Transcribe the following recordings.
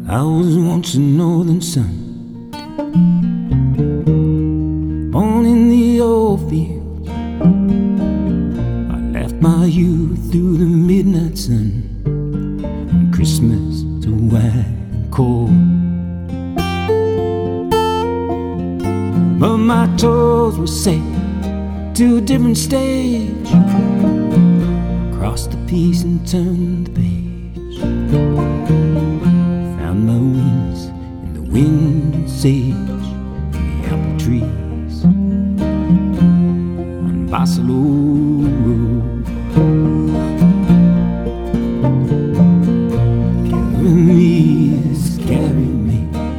I was once a northern sun, born in the old fields. I left my youth through the midnight sun, and Christmas so wide and cold. But my toes were set to a different stage. Crossed the piece and turned the page. Found my wings in the wind and sage, in the apple trees on Barcelona Road. Carry me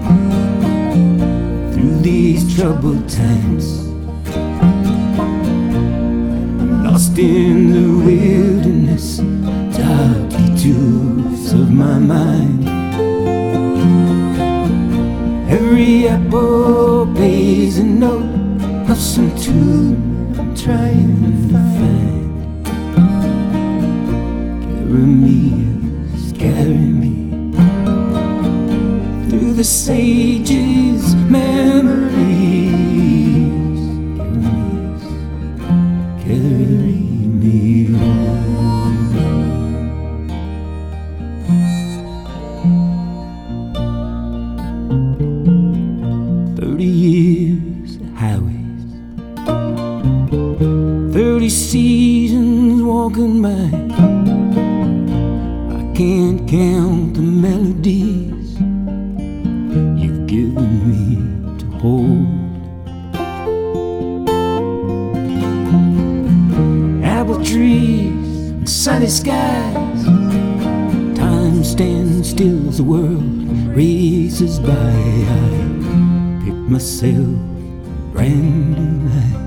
through these troubled times. Lost in the wilderness, dark detours of my mind. Every apple plays a note of some tune I'm trying to find. Carry me through the sage's memories. Carry me home. 30 years of highways, 30 seasons walking by. I can't count the melodies you've given me to hold. Apple trees and sunny skies, time stands still as the world races by. I pick myself a brand new life.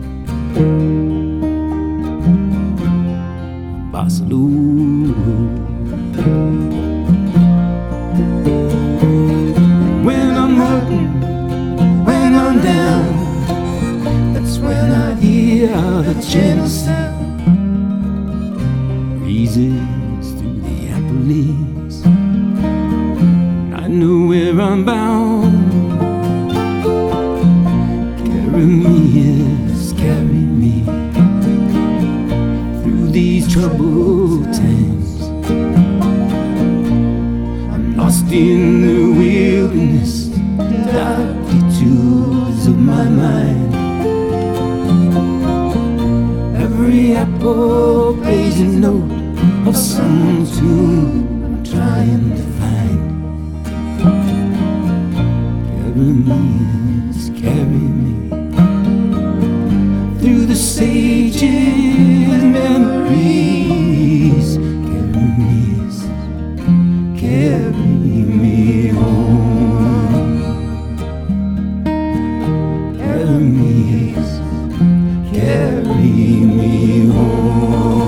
Barcelona. When I'm hurting, when I'm down, that's when I hear the gentle sound. Breezes through the apple leaves, I know where I'm bound. Carry me, yes, carry me through these troubled times. I'm lost in the wilderness, dark detours of my mind. Every apple plays a note of some tune I'm trying to find. Carry me through the sage's memories. Carry me home. Carry me home.